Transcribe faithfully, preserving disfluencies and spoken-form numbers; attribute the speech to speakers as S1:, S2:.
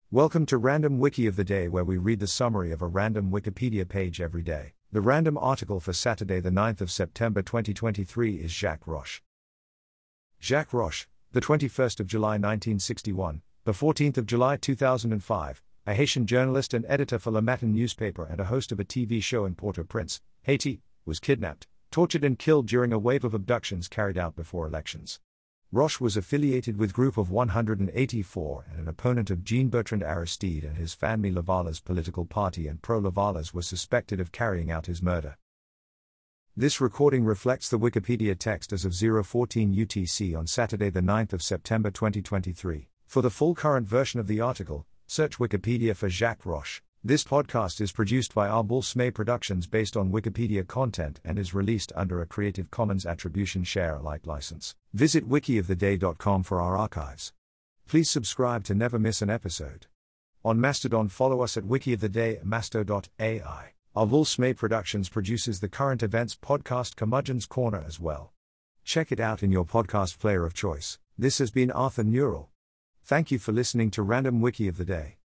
S1: Welcome to Random Wiki of the Day, where we read the summary of a random Wikipedia page every day. The random article for Saturday the ninth of September twenty twenty-three is Jacques Roche. Jacques Roche, the twenty-first of July nineteen sixty-one, the fourteenth of July two thousand five, a Haitian journalist and editor for Le Matin newspaper and a host of a T V show in Port-au-Prince, Haiti, was kidnapped, tortured and killed during a wave of abductions carried out before elections. Roche was affiliated with Group of one hundred eighty-four and an opponent of Jean-Bertrand Aristide and his family. Lavala's political party and pro-Lavala's was suspected of carrying out his murder. This recording reflects the Wikipedia text as of zero fourteen U T C on Saturday the ninth of September twenty twenty-three. For the full current version of the article, search Wikipedia for Jacques Roche. This podcast is produced by Arbol Sme Productions based on Wikipedia content and is released under a Creative Commons Attribution Share Alike license. Visit wiki of the day dot com for our archives. Please subscribe to never miss an episode. On Mastodon, follow us at Wiki of the Day at masto dot A I. Arbol Sme Productions produces the current events podcast Curmudgeon's Corner as well. Check it out in your podcast player of choice. This has been Arthur Neural. Thank you for listening to Random Wiki of the Day.